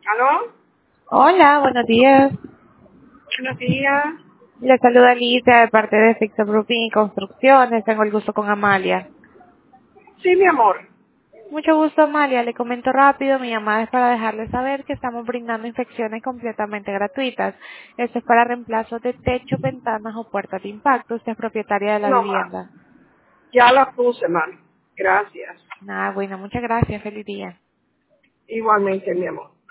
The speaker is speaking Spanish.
¿Aló? Hola, buenos días. Buenos días. Le saluda Alicia de parte de Fixo Roofing y Construcciones. Tengo el gusto con Amalia. Sí, mi amor. Mucho gusto, Amalia. Le comento rápido. Mi llamada es para dejarle saber que estamos brindando inspecciones completamente gratuitas. Esto es para reemplazo de techo, ventanas o puertas de impacto. Usted es propietaria de la No más. vivienda. Ya la puse, mami. Gracias. Nada, bueno, muchas gracias. Feliz día. Igualmente, mi amor.